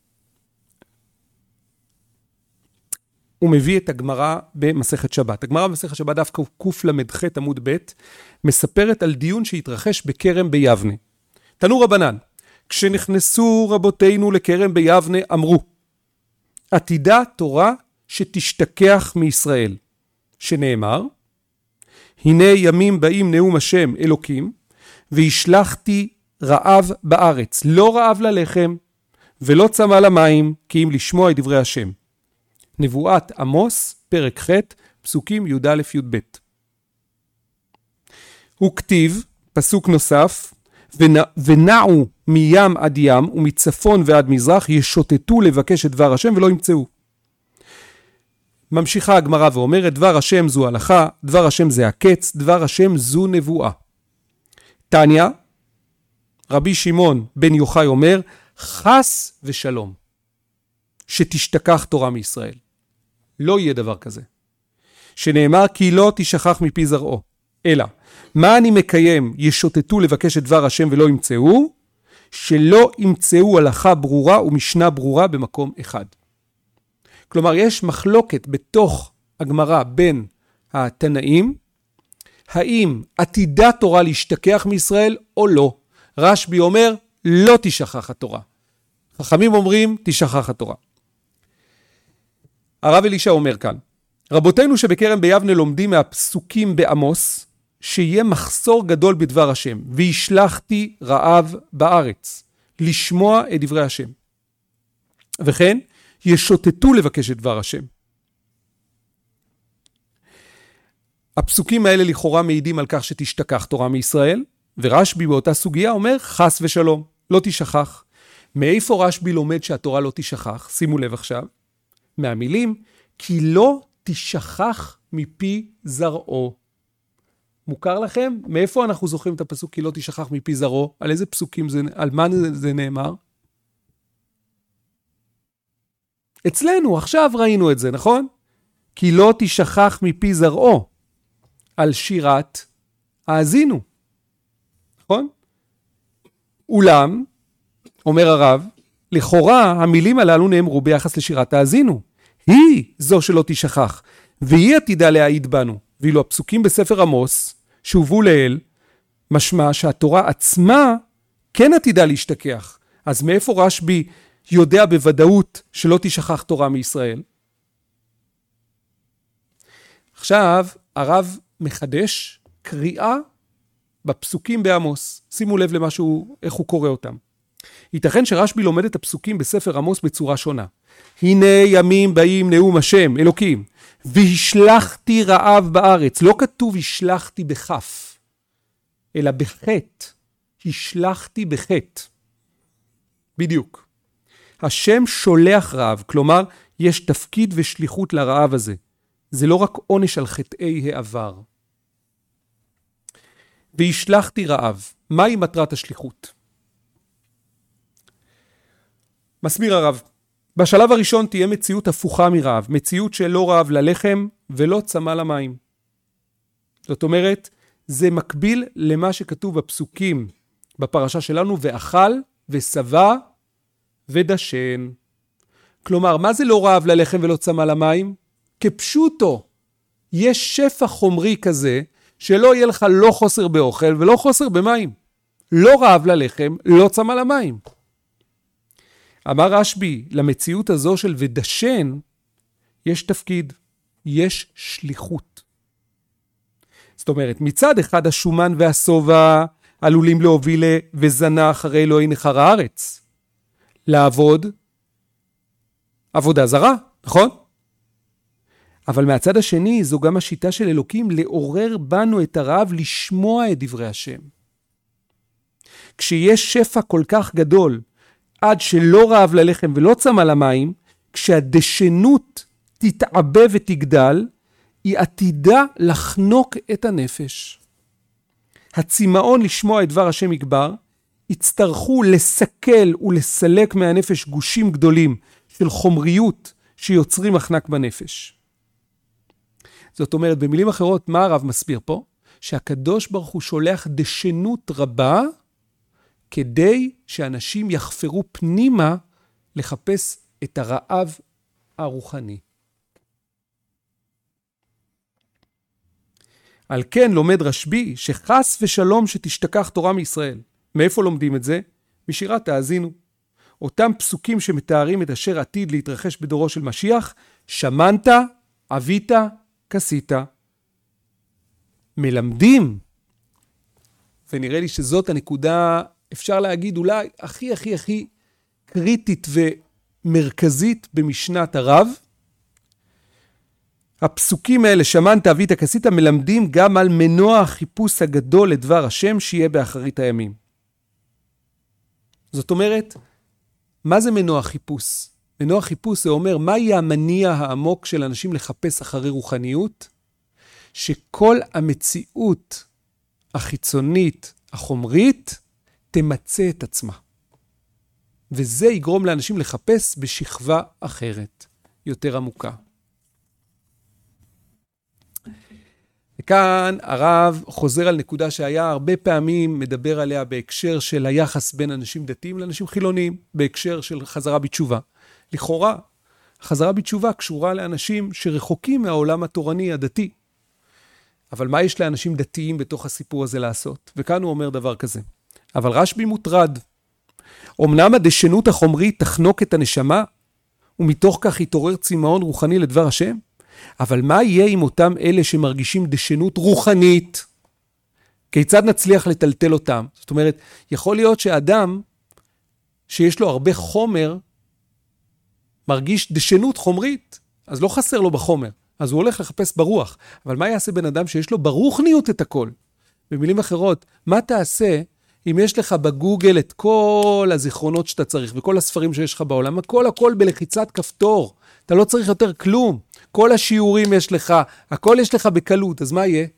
הוא מביא את הגמרא במסכת שבת. הגמרא במסכת שבת דף קל"ח עמוד ב' מספרת על דיון שהתרחש בכרם ביבנה. תנו רבנן, כשנכנסו רבותינו לכרם ביבנה אמרו, עתידה תורה שתשתכח מישראל, שנאמר, הנה ימים באים נאום השם אלוקים, והשלחתי רעב בארץ, לא רעב ללחם, ולא צמא למים, כי אם לשמוע את דברי השם. נבואת עמוס, פרק ח', פסוקים י' א' י' ב'. הוא כתיב, פסוק נוסף, ונעו מים עד ים ומצפון ועד מזרח ישוטטו לבקש את דבר השם ולא ימצאו. ממשיכה הגמרא ואומרת, דבר השם זו הלכה, דבר השם זה הקץ, דבר השם זו נבואה. תניא, רבי שמעון בן יוחאי אומר, חס ושלום. שתשתכח תורה מישראל. לא יהיה דבר כזה. שנאמר כי לא תשכח מפי זרעו. אלא, מה אני מקיים ישוטטו לבקש את דבר השם ולא ימצאו? שלא ימצאו הלכה ברורה ומשנה ברורה במקום אחד. כלומר, יש מחלוקת בתוך הגמרא בין התנאים, האם עתידה תורה להשתכח מישראל או לא. רשב"י אומר, לא תשכח התורה. חכמים אומרים, תשכח התורה. הרב אלישע אומר כאן, רבותינו שבקרם ביבנה לומדים מהפסוקים בעמוס, שיהיה מחסור גדול בדבר השם, וישלחתי רעב בארץ, לשמוע את דברי השם. וכן, ישוטטו לבקש את דבר השם. הפסוקים האלה לכאורה מעידים על כך שתשתכח תורה מישראל, ורשב"י באותה סוגיה אומר, חס ושלום, לא תשכח. מאיפה רשב"י לומד שהתורה לא תשכח? שימו לב עכשיו. מהמילים, כי לא תשכח מפי זרעו. מוכר לכם? מאיפה אנחנו זוכרים את הפסוק כי לא תשכח מפי זרעו? על איזה פסוקים זה, על מה זה נאמר? אצלנו, עכשיו ראינו את זה, נכון? כי לא תשכח מפי זרעו. על שירת האזינו. נכון? אולם, אומר הרב, לכאורה המילים הללו נאמרו ביחס לשירת האזינו. היא זו שלא תשכח, והיא עתידה להעיד בנו. ואילו הפסוקים בספר עמוס, שהובאו לאל, משמע שהתורה עצמה כן עתידה להשתכח. אז מאיפה רשב"י יודע בוודאות שלא תשכח תורה מישראל? עכשיו הרב מחדש קריאה בפסוקים בעמוס. שימו לב למשהו, איך הוא קורא אותם. ייתכן שרשב"י לומד את הפסוקים בספר עמוס בצורה שונה. הנה ימים באים נאום השם, אלוקים, והשלחתי רעב בארץ. לא כתוב השלחתי בכף, אלא בחטא. השלחתי בחטא. בדיוק. השם שולח רעב, כלומר, יש תפקיד ושליחות לרעב הזה. זה לא רק עונש על חטאי העבר. והשלחתי רעב. מהי מטרת השליחות? מסביר הרב. בשלב הראשון תהיה מציאות הפוכה מרעב. מציאות שלא רעב ללחם ולא צמא למים. זאת אומרת, זה מקביל למה שכתוב בפסוקים בפרשה שלנו, ואכל ושבע ודשן. כלומר, מה זה לא רעב ללחם ולא צמא למים? כפשוטו, יש שפע חומרי כזה, שלא יהיה לך לא חוסר באוכל ולא חוסר במים. לא רעב ללחם, לא צמא למים. אמר רשב"י, למציאות הזו של ודשן, יש תפקיד, יש שליחות. זאת אומרת, מצד אחד השומן והסובה עלולים להוביל וזנה אחרי אלוהי נחר הארץ. לעבוד עבודה זרה, נכון? אבל מהצד השני, זו גם השיטה של אלוקים לעורר בנו את הרעב לשמוע את דברי השם. כשיש שפע כל כך גדול, עד שלא רעב ללחם ולא צמא למים, כשהדשנות תתעבה ותגדל, היא עתידה לחנוק את הנפש. הצמאון לשמוע את דבר השם יגבר, יצטרכו לסכל ולסלק מהנפש גושים גדולים של חומריות שיוצרים מחנק בנפש. זאת אומרת, במילים אחרות, מה הרב מסביר פה? שהקדוש ברוך הוא שולח דשנות רבה, כדי שאנשים יחפרו פנימה לחפש את הרעב הרוחני. על כן לומד רשב"י שחס ושלום שתשתכח תורה מישראל. מאיפה לומדים את זה? משירת האזינו. אותם פסוקים שמתארים את אשר עתיד להתרחש בדורו של משיח, שמנת, אבית, כסית. מלמדים, ונראה לי שזאת הנקודה, אפשר להגיד אולי הכי הכי הכי קריטית ומרכזית במשנת הרב. הפסוקים האלה, שמנת, אבית, כסית, מלמדים גם על מנוע החיפוש הגדול לדבר השם שיהיה באחרית הימים. זאת אומרת, מה זה מנוע חיפוש? מנוע חיפוש זה אומר, מה יהיה המניע העמוק של אנשים לחפש אחרי רוחניות? שכל המציאות החיצונית, החומרית, תמצא את עצמה. וזה יגרום לאנשים לחפש בשכבה אחרת, יותר עמוקה. וכאן הרב חוזר על נקודה שהיה הרבה פעמים מדבר עליה בהקשר של היחס בין אנשים דתיים לאנשים חילוניים, בהקשר של חזרה בתשובה. לכאורה, חזרה בתשובה קשורה לאנשים שרחוקים מהעולם התורני הדתי. אבל מה יש לאנשים דתיים בתוך הסיפור הזה לעשות? וכאן הוא אומר דבר כזה. אבל רשב"י מוטרד. אמנם הדשנות החומרית תחנוק את הנשמה, ומתוך כך יתעורר צמאון רוחני לדבר השם, אבל מה יהיה עם אותם אלה שמרגישים דשנות רוחנית? כיצד נצליח לטלטל אותם? זאת אומרת, יכול להיות שאדם שיש לו הרבה חומר, מרגיש דשנות חומרית, אז לא חסר לו בחומר, אז הוא הולך לחפש ברוח. אבל מה יעשה בן אדם שיש לו ברוחניות את הכל? במילים אחרות, מה תעשה אם יש לך בגוגל את כל הזיכרונות שאתה צריך, וכל הספרים שיש לך בעולם, הכל הכל בלחיצת כפתור, אתה לא צריך יותר כלום, כל השיעורים יש לך, הכל יש לך בקלות, אז מה יהיה?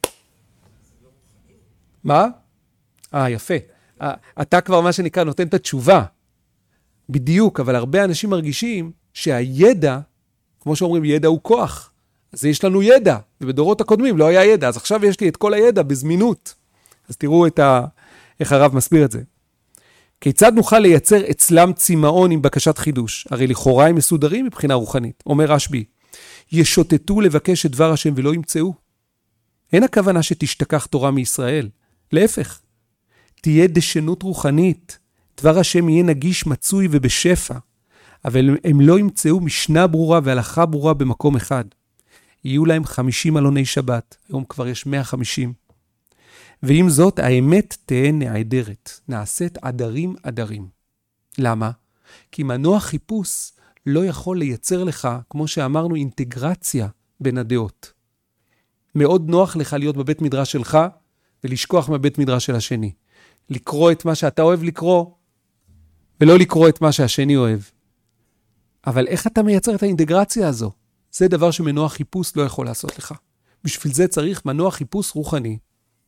מה? אה, יפה. אתה כבר מה שנקרא נותן את התשובה. בדיוק, אבל הרבה אנשים מרגישים שהידע, כמו שאומרים, ידע הוא כוח. אז יש לנו ידע, ובדורות הקודמים לא היה ידע, אז עכשיו יש לי את כל הידע בזמינות. אז תראו את ה... איך הרב מסביר את זה. כיצד נוכל לייצר אצלם צמאון עם בקשת חידוש? הרי לכאורה הם מסודרים מבחינה רוחנית. אומר רשב"י, ישוטטו לבקש את דבר השם ולא ימצאו. אין הכוונה שתשתכח תורה מישראל. להפך, תהיה דשנות רוחנית. דבר השם יהיה נגיש, מצוי ובשפע. אבל הם לא ימצאו משנה ברורה והלכה ברורה במקום אחד. יהיו להם חמישים אלוני שבת. היום כבר יש מאה וחמישים. ועם זאת, האמת תהיה נעדרת. נעשית עדרים עדרים. למה? כי מנוע חיפוש לא יכול לייצר לך, כמו שאמרנו, אינטגרציה בין הדעות. מאוד נוח לך להיות בבית מדרש שלך, ולשכוח מהבית מדרש של השני. לקרוא את מה שאתה אוהב לקרוא, ולא לקרוא את מה שהשני אוהב. אבל איך אתה מייצר את האינטגרציה הזו? זה דבר שמנוע חיפוש לא יכול לעשות לך. בשביל זה צריך מנוע חיפוש רוחני.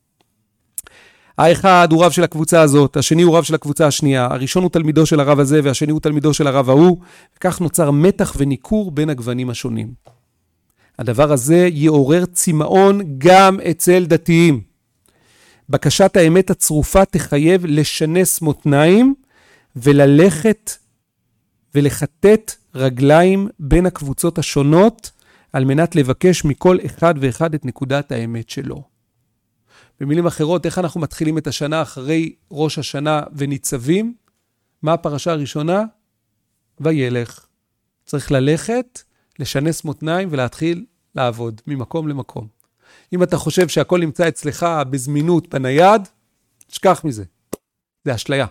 האחד הוא רב של הקבוצה הזאת, השני הוא רב של הקבוצה השנייה, הראשון הוא תלמידו של הרב הזה, והשני הוא תלמידו של הרב ההוא, וכך נוצר מתח וניכור בין הגוונים השונים. הדבר הזה יעורר צמאון גם אצל דתיים. בקשת האמת הצרופה תחייב לשנס מותניים, וללכת ולחטט רגליים בין הקבוצות השונות, על מנת לבקש מכל אחד ואחד את נקודת האמת שלו. במילים אחרות, איך אנחנו מתחילים את השנה אחרי ראש השנה וניצבים? מה הפרשה הראשונה? וילך. צריך ללכת, לשנס מותניים ולהתחיל לעבוד ממקום למקום. אם אתה חושב שהכל נמצא אצלך בזמינות בנייד, תשכח מזה. זה אשליה.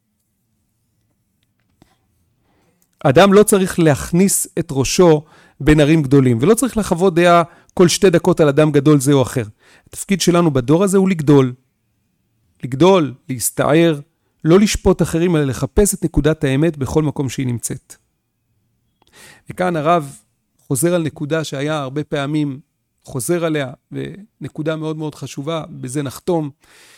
אדם לא צריך להכניס את ראשו בין ערים גדולים, ולא צריך לחוות דעה כל שתי דקות על אדם גדול זה או אחר. התפקיד שלנו בדור הזה הוא לגדול. לגדול, להסתער, לא לשפוט אחרים, אלא לחפש את נקודת האמת בכל מקום שהיא נמצאת. וכאן הרב חוזר על נקודה שהיה הרבה פעמים חוזר עליה, ונקודה מאוד מאוד חשובה, בזה נחתום,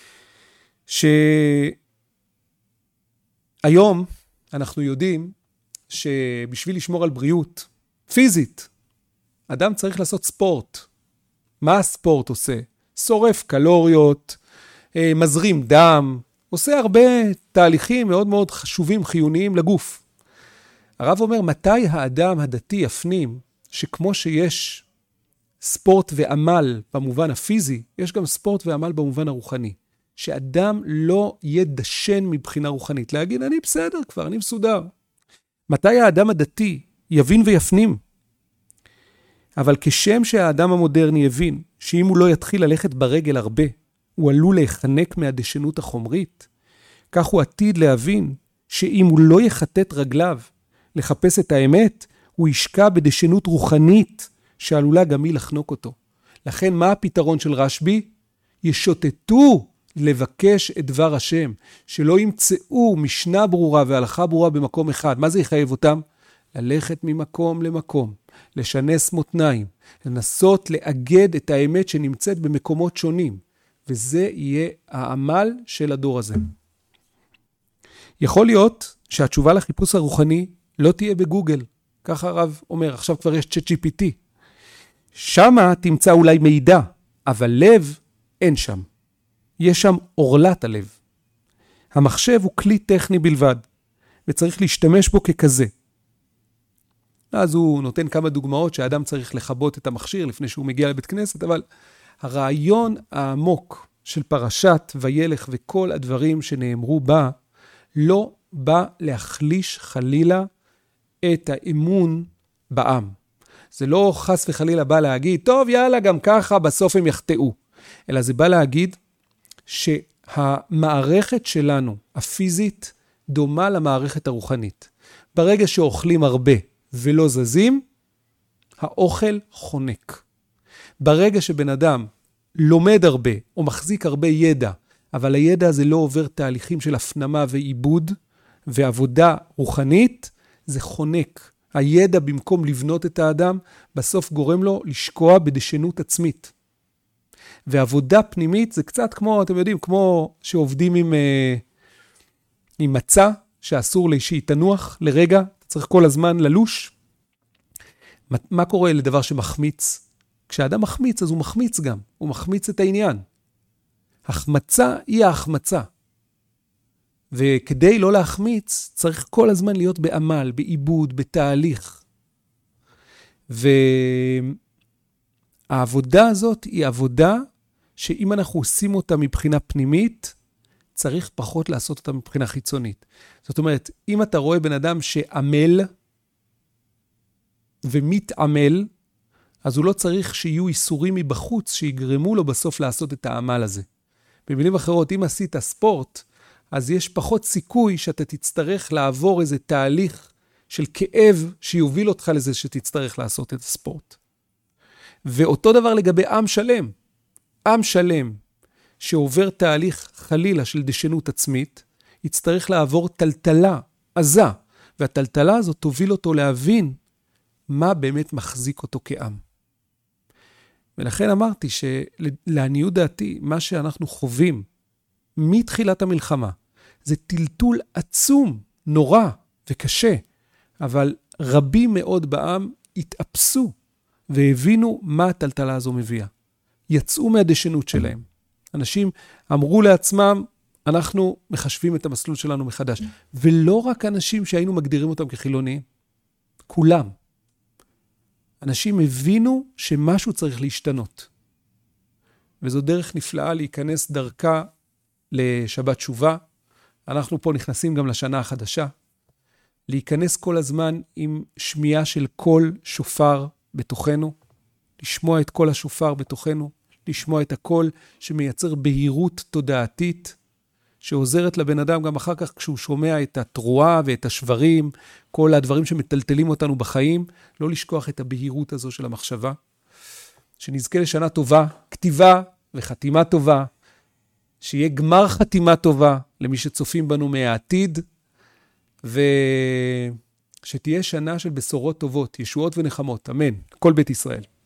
שהיום אנחנו יודעים שבשביל לשמור על בריאות פיזית, אדם צריך לעשות ספורט. מה הספורט עושה? שורף קלוריות, מזרים דם, עושה הרבה תהליכים מאוד מאוד חשובים, חיוניים לגוף. הרב אומר, מתי האדם הדתי יפנים, שכמו שיש ספורט ועמל במובן הפיזי, יש גם ספורט ועמל במובן הרוחני. שאדם לא יהיה דשן מבחינה רוחנית. להגיד, אני בסדר כבר, אני מסודר. מתי האדם הדתי יבין ויפנים? אבל כשם שהאדם המודרני יבין, שאם הוא לא יתחיל ללכת ברגל הרבה, הוא עלול להיחנק מהדשנות החומרית, כך הוא עתיד להבין שאם הוא לא יחטט רגליו לחפש את האמת, הוא ישקע בדשנות רוחנית שעלולה גם היא לחנוק אותו. לכן מה הפתרון של רשב"י? ישוטטו לבקש את דבר השם, שלא ימצאו משנה ברורה והלכה ברורה במקום אחד. מה זה יחייב אותם? ללכת ממקום למקום, לשנס מותניים, לנסות לאגד את האמת שנמצאת במקומות שונים, וזה יהיה העמל של הדור הזה. יכול להיות שהתשובה לחיפוש הרוחני לא תהיה בגוגל. ככה הרב אומר, עכשיו כבר יש צ'אט ג'י פי טי. שמה תמצא אולי מידע, אבל לב אין שם. יש שם אורלת הלב. המחשב הוא כלי טכני בלבד, וצריך להשתמש בו ככזה. אז הוא נותן כמה דוגמאות שהאדם צריך לכבות את המכשיר לפני שהוא מגיע לבית כנסת, אבל הרעיון העמוק של פרשת וילך וכל הדברים שנאמרו בה, לא בא להחליש חלילה את האמון בעם. זה לא חס וחלילה בא להגיד, טוב יאללה גם ככה בסוף הם יחטאו. אלא זה בא להגיד שהמערכת שלנו, הפיזית, דומה למערכת הרוחנית. ברגע שאוכלים הרבה ולא זזים, האוכל חונק. ברגע שבן אדם לומד הרבה או מחזיק הרבה ידע, אבל הידע הזה לא עובר תהליכים של הפנמה ועיבוד ועבודה רוחנית, זה חונק. הידע במקום לבנות את האדם, בסוף גורם לו לשקוע בדשנות עצמית. ועבודה פנימית זה קצת כמו, אתם יודעים, כמו שעובדים עם, עם מצע, שאסור שהיא תנוח לרגע, צריך כל הזמן ללוש. מה קורה לדבר שמחמיץ? כשאדם מחמיץ, אז הוא מחמיץ גם. הוא מחמיץ את העניין. החמצה היא ההחמצה. וכדי לא להחמיץ, צריך כל הזמן להיות בעמל, בעיבוד, בתהליך. והעבודה הזאת היא עבודה שאם אנחנו עושים אותה מבחינה פנימית, צריך פחות לעשות אותה מבחינה חיצונית. זאת אומרת, אם אתה רואה בן אדם שעמל ומתעמל, אז הוא לא צריך שיהיו איסורים מבחוץ שיגרמו לו בסוף לעשות את העמל הזה. במילים אחרות, אם עשית ספורט, אז יש פחות סיכוי שאתה תצטרך לעבור איזה תהליך של כאב שיוביל אותך לזה שתצטרך לעשות את הספורט. ואותו דבר לגבי עם שלם. עם שלם שעובר תהליך חלילה של דשנות עצמית, יצטרך לעבור טלטלה עזה, והטלטלה הזאת תוביל אותו להבין מה באמת מחזיק אותו כעם. ולכן אמרתי שלעניות דעתי, מה שאנחנו חווים מתחילת המלחמה, זה טלטול עצום, נורא וקשה, אבל רבים מאוד בעם התאפסו והבינו מה הטלטלה הזו מביאה. יצאו מהדשנות שלהם. אנשים אמרו לעצמם, אנחנו מחשבים את המסלול שלנו מחדש. ולא רק אנשים שהיינו מגדירים אותם כחילוניים, כולם. אנשים הבינו שמשהו צריך להשתנות. וזו דרך נפלאה להיכנס דרכה לשבת תשובה. אנחנו פה נכנסים גם לשנה החדשה. להיכנס כל הזמן עם שמיעה של קול שופר בתוכנו. לשמוע את קול השופר בתוכנו. לשמוע את הקול שמייצר בהירות תודעתית, שעוזרת לבן אדם גם אחר כך כשהוא שומע את התרועה ואת השברים, כל הדברים שמטלטלים אותנו בחיים, לא לשכוח את הבהירות הזו של המחשבה. שנזכה לשנה טובה, כתיבה וחתימה טובה, שיהיה גמר חתימה טובה למי שצופים בנו מהעתיד, ושתהיה שנה של בשורות טובות, ישועות ונחמות. אמן. כל בית ישראל.